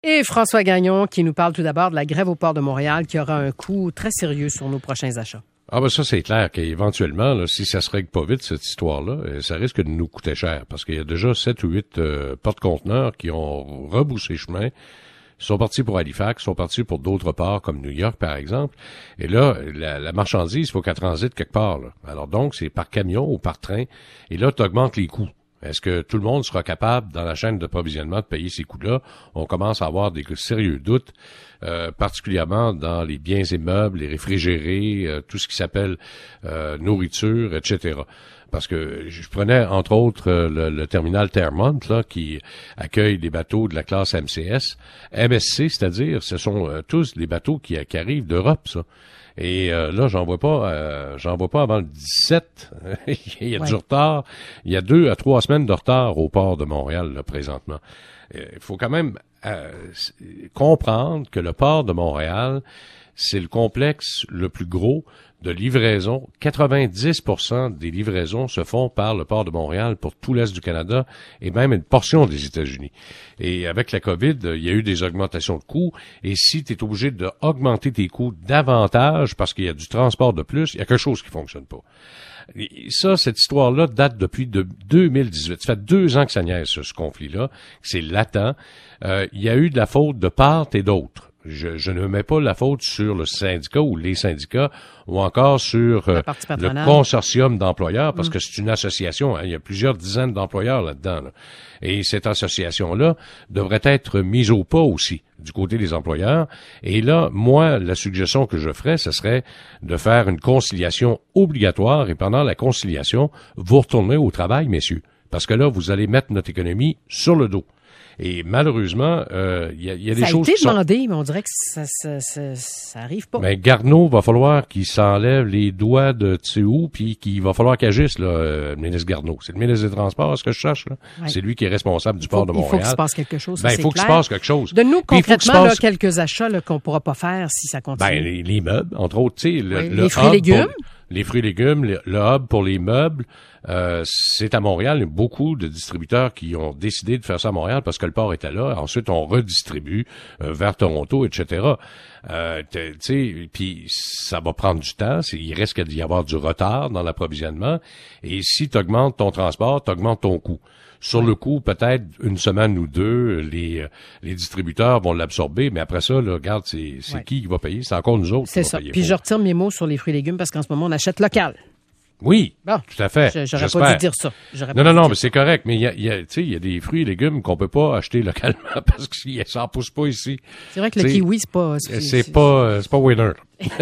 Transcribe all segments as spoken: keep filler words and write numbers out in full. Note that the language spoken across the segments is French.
Et François Gagnon qui nous parle tout d'abord de la grève au port de Montréal qui aura un coût très sérieux sur nos prochains achats. Ah ben ça, c'est clair qu'éventuellement, là, si ça se règle pas vite, cette histoire-là, ça risque de nous coûter cher. Parce qu'il y a déjà sept ou huit euh, porte-conteneurs qui ont reboussé chemin, sont partis pour Halifax, sont partis pour d'autres ports, comme New York, par exemple. Et là, la, la marchandise, il faut qu'elle transite quelque part. Là. Alors donc, c'est par camion ou par train. Et là, tu augmentes les coûts. Est-ce que tout le monde sera capable, dans la chaîne d'approvisionnement, de payer ces coûts-là? On commence à avoir des sérieux doutes, euh, particulièrement dans les biens et meubles, les réfrigérés, euh, tout ce qui s'appelle euh, nourriture, et cetera. Parce que je prenais, entre autres, euh, le, le terminal Termont, là, qui accueille des bateaux de la classe M C S. M S C, c'est-à-dire, ce sont euh, tous des bateaux qui, qui arrivent d'Europe, ça. Et euh, là, j'en vois pas, euh, j'en vois pas avant le dix-sept. Il y a ouais. du retard. Il y a deux à trois semaines de retard au port de Montréal, là, présentement. Il faut quand même euh, comprendre que le port de Montréal, c'est le complexe le plus gros de livraison. quatre-vingt-dix pour cent des livraisons se font par le port de Montréal pour tout l'Est du Canada et même une portion des États-Unis. Et avec la COVID, il y a eu des augmentations de coûts. Et si tu es obligé d'augmenter tes coûts davantage parce qu'il y a du transport de plus, il y a quelque chose qui fonctionne pas. Et ça, cette histoire-là date depuis de deux mille dix-huit. Ça fait deux ans que ça niaise, ce, ce conflit-là. C'est latent. Euh, il y a eu de la faute de part et d'autre. Je, je ne mets pas la faute sur le syndicat ou les syndicats ou encore sur euh, le consortium d'employeurs parce mmh. que c'est une association. Hein, il y a plusieurs dizaines d'employeurs là-dedans. Là. Et cette association-là devrait être mise au pas aussi du côté des employeurs. Et là, moi, la suggestion que je ferais, ce serait de faire une conciliation obligatoire et pendant la conciliation, vous retournez au travail, messieurs. Parce que là, vous allez mettre notre économie sur le dos. Et malheureusement, il euh, y, a, y a des ça choses qui sont... Ça a été demandé, mais on dirait que ça, ça, ça, ça arrive pas. Mais Garneau, va falloir qu'il s'enlève les doigts de tu sais où, puis qu'il va falloir qu'il agisse, là, euh, le ministre Garneau. C'est le ministre des Transports, ce que je cherche, là. Ouais. C'est lui qui est responsable du faut, port de Montréal. Il faut qu'il se passe quelque chose, ben, ça, il faut c'est qu'il se clair. passe quelque chose. Donne-nous concrètement passe... là, quelques achats là, qu'on pourra pas faire si ça continue. Ben, les, les meubles, entre autres, tu sais, le, oui, le les fruits et légumes. Pour... Les fruits et légumes, le, le hub pour les meubles, euh, c'est à Montréal. Il y a beaucoup de distributeurs qui ont décidé de faire ça à Montréal parce que le port était là. Ensuite, on redistribue euh, vers Toronto, et cetera. Euh, tu sais, puis ça va prendre du temps. Il risque d'y avoir du retard dans l'approvisionnement. Et si tu augmentes ton transport, tu augmentes ton coût. Sur le coup, peut-être une semaine ou deux, les les distributeurs vont l'absorber, mais après ça, là, regarde, c'est, c'est ouais. qui qui va payer? C'est encore nous autres c'est qui ça. va payer. Puis pour. je retire mes mots sur les fruits et légumes parce qu'en ce moment, on achète local. Oui, bon, tout à fait. Je, j'aurais J'espère. pas dû dire ça. J'aurais non, pas non, non, mais dire c'est correct. Mais il y a, il y a, tu sais, il y a des fruits et légumes qu'on peut pas acheter localement parce que ça en pousse pas ici. C'est vrai que le t'sais, kiwi, c'est pas... C'est, c'est, c'est pas, c'est pas winner.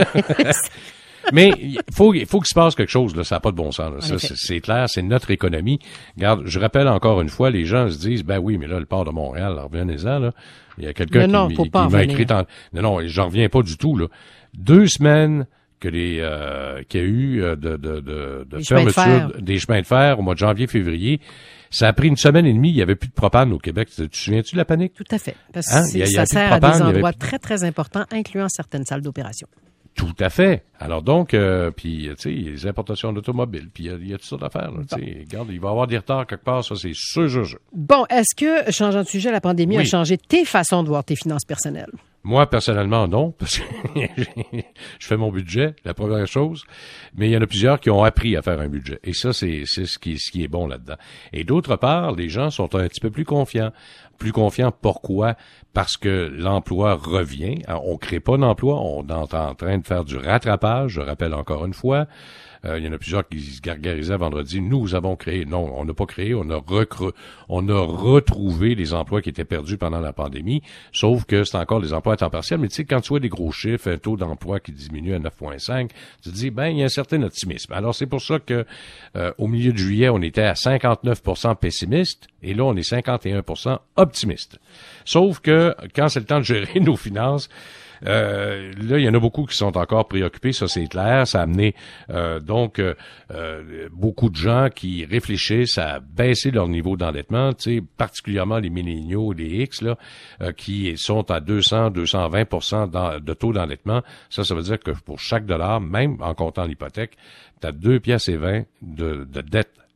Mais il faut, il faut qu'il se passe quelque chose, là. Ça n'a pas de bon sens, là. Ça, c'est, c'est clair, c'est notre économie. Regarde, je rappelle encore une fois, les gens se disent, ben oui, mais là, le port de Montréal, revenez-en, là. Il y a quelqu'un non, qui, non, qui m'a écrit en... Non, non, j'en reviens pas du tout, là. Deux semaines que les, euh, qu'il y a eu euh, de, de, de, de fermeture de des chemins de fer au mois de janvier, février. Ça a pris une semaine et demie, il n'y avait plus de propane au Québec. Tu te souviens-tu de la panique? Tout à fait. Parce hein? que il y a, il y ça a sert de propane, à des endroits avait... très, très importants, incluant certaines salles d'opération. Tout à fait. Alors donc, euh, puis tu sais, les importations d'automobiles, puis il y, y a tout ça d'affaires. Là, bon. Regarde, il va y avoir des retards quelque part, ça c'est sûr, sûr, sûr. Bon, est-ce que, changeant de sujet, la pandémie oui. a changé tes façons de voir tes finances personnelles? Moi, personnellement, non, parce que je fais mon budget, la première chose, mais il y en a plusieurs qui ont appris à faire un budget. Et ça, c'est, c'est ce qui, ce qui est bon là-dedans. Et d'autre part, les gens sont un petit peu plus confiants. Plus confiants, pourquoi? Parce que l'emploi revient. Alors, on crée pas d'emploi, on est en train de faire du rattrapage, je rappelle encore une fois. Euh, il y en a plusieurs qui se gargarisaient vendredi. Nous avons créé. Non, on n'a pas créé. On a recru... on a retrouvé les emplois qui étaient perdus pendant la pandémie. Sauf que c'est encore des emplois à temps partiel. Mais tu sais, quand tu vois des gros chiffres, un taux d'emploi qui diminue à neuf virgule cinq, tu te dis, ben, il y a un certain optimisme. Alors, c'est pour ça que, euh, au milieu de juillet, on était à cinquante-neuf pour cent pessimiste. Et là, on est cinquante et un pour cent optimiste. Sauf que, quand c'est le temps de gérer nos finances, Euh, là, il y en a beaucoup qui sont encore préoccupés, ça c'est clair. Ça a amené euh, donc euh, euh, beaucoup de gens qui réfléchissent à baisser leur niveau d'endettement, tu sais, particulièrement les milléniaux, les X, là, euh, qui sont à deux cents, deux cent vingt pour cent de taux d'endettement. Ça, ça veut dire que pour chaque dollar, même en comptant l'hypothèque, tu as deux piastres et vingt de, de dette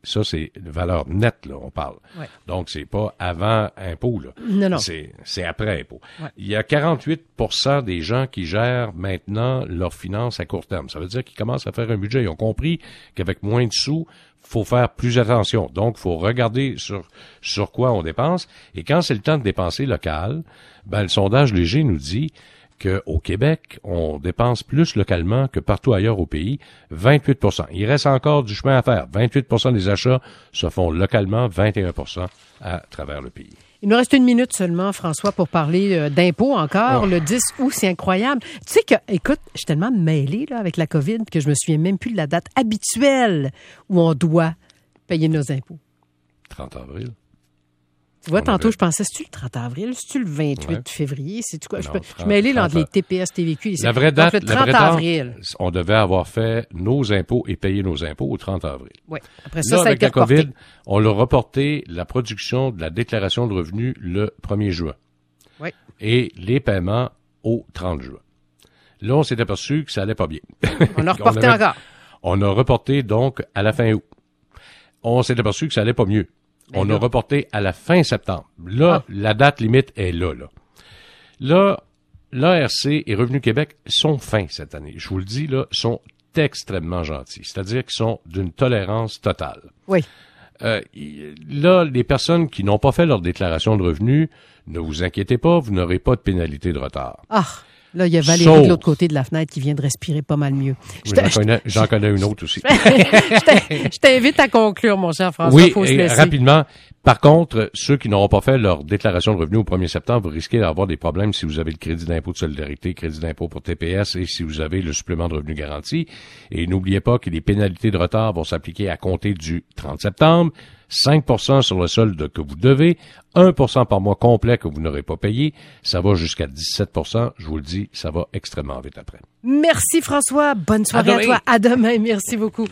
ça, c'est une valeur nette, là, on parle. Ouais. Donc, c'est pas avant impôt, là. Non, non. C'est, c'est après impôt. Ouais. Il y a quarante-huit pour cent des gens qui gèrent maintenant leurs finances à court terme. Ça veut dire qu'ils commencent à faire un budget. Ils ont compris qu'avec moins de sous, faut faire plus attention. Donc, faut regarder sur, sur quoi on dépense. Et quand c'est le temps de dépenser local, ben, le sondage léger nous dit qu'au Québec, on dépense plus localement que partout ailleurs au pays, vingt-huit pour cent. Il reste encore du chemin à faire. vingt-huit pour cent des achats se font localement, vingt et un pour cent à travers le pays. Il nous reste une minute seulement, François, pour parler euh, d'impôts encore. Oh. Le dix août, c'est incroyable. Tu sais que, écoute, je suis tellement mêlée là, avec la COVID que je me souviens même plus de la date habituelle où on doit payer nos impôts. trente avril. Tu vois, on tantôt, avait... je pensais, c'est-tu le trente avril, c'est-tu le vingt-huit ouais. février, c'est-tu quoi? Non, je peux, trente, je mêlais entre les T P S, T V Q. La vraie date, donc, le trente la vraie date, avril. On devait avoir fait nos impôts et payer nos impôts au trente avril. Oui. Après ça, Là, ça a avec été la reporté. COVID, on l'a reporté la production de la déclaration de revenus le premier juin. Oui. Et les paiements au trente juin. Là, on s'est aperçu que ça allait pas bien. On a reporté on avait, encore. On a reporté donc à la fin août. On s'est aperçu que ça allait pas mieux. Mais on là. a reporté à la fin septembre. Là, ah. la date limite est là, là. Là, l'A R C et Revenu Québec sont fins cette année. Je vous le dis, là, sont extrêmement gentils. C'est-à-dire qu'ils sont d'une tolérance totale. Oui. Euh, là, les personnes qui n'ont pas fait leur déclaration de revenus, ne vous inquiétez pas, vous n'aurez pas de pénalité de retard. Ah! Là, il y a Valérie Sauf... de l'autre côté de la fenêtre qui vient de respirer pas mal mieux. Oui, j'en, connais, j'en connais une autre aussi. Je t'invite à conclure, mon cher François. Oui, faut se et rapidement. Par contre, ceux qui n'auront pas fait leur déclaration de revenus au premier septembre, vous risquez d'avoir des problèmes si vous avez le crédit d'impôt de solidarité, crédit d'impôt pour T P S et si vous avez le supplément de revenu garanti. Et n'oubliez pas que les pénalités de retard vont s'appliquer à compter du trente septembre. cinq pour cent sur le solde que vous devez, un pour cent par mois complet que vous n'aurez pas payé. Ça va jusqu'à dix-sept pour cent. Je vous le dis, ça va extrêmement vite après. Merci François. Bonne soirée à, à toi. À demain. Merci beaucoup.